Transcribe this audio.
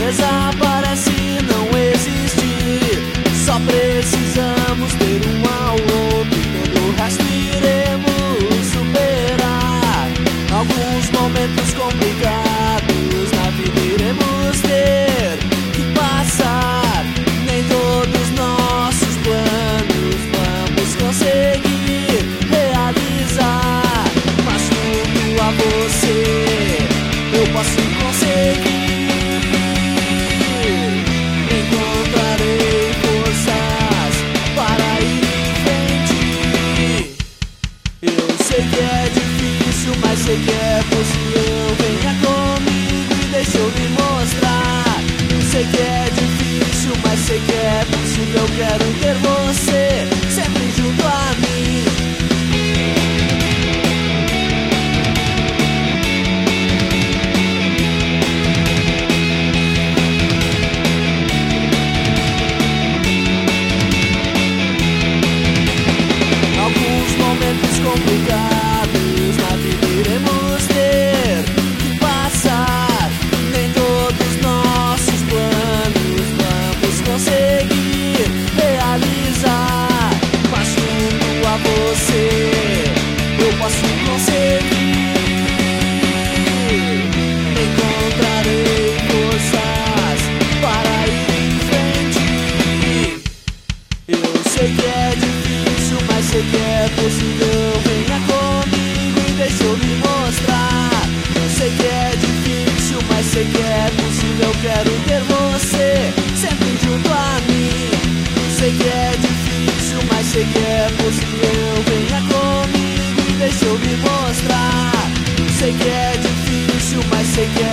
tristeza parece não existir. Só precisamos ter um ao outro e todo o resto iremos superar. Alguns momentos complicados na vida iremos ter que passar. Nem todos nossos planos vamos conseguir realizar, mas tudo a você eu posso conseguir. Encontrarei forças para ir em frente. Eu sei que é difícil, mas sei que é possível. Venha comigo e deixa eu lhe mostrar. Eu sei que é difícil, mas sei que é possível. Quero ter você sempre junto a mim. Complicados na vida iremos ter que passar. Nem todos nossos planos vamos conseguir realizar, mas junto a você eu posso conseguir. Encontrarei forças para ir em frente. Eu sei que é difícil, mas sei que é possível. Venha comigo e deixa eu lhe mostrar. Eu sei que é difícil, mas sei que é possível. Quero ter você sempre junto a mim. Eu sei que é difícil, mas sei que é possível. Venha comigo e deixa eu lhe mostrar. Eu sei que é difícil, mas sei que é